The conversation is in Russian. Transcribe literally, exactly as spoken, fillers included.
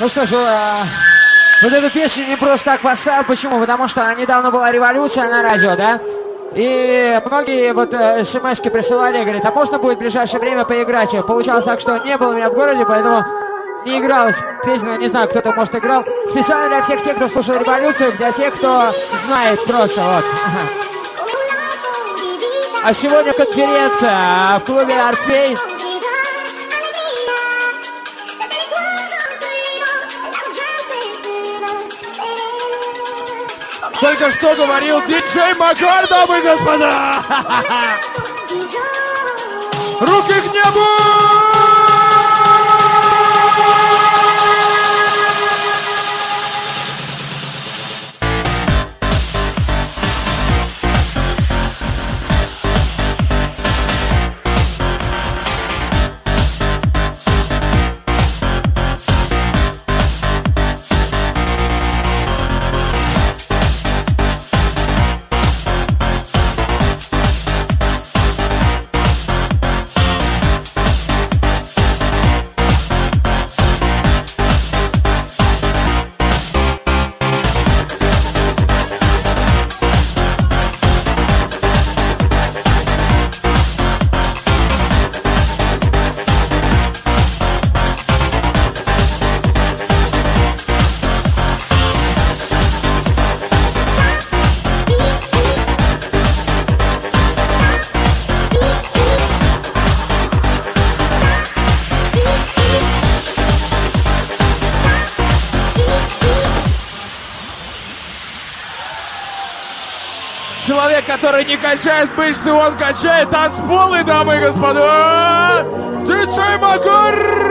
Ну что ж, э, вот эту песню не просто так поставил. Почему? Потому что недавно была революция на радио, да? И многие вот э, смс-ки присылали, говорят, а можно будет в ближайшее время поиграть? Получалось так, что не было меня в городе, поэтому не игралась песня, не знаю, кто-то, может, играл. Специально для всех тех, кто слушал революцию, для тех, кто знает просто, вот. А сегодня конференция в клубе «Орфей». Только что говорил диджей Макар, дамы и господа! Руки к небу! Человек, который не качает мышцы, он качает танцполы, дамы и господа! Диджей Макар!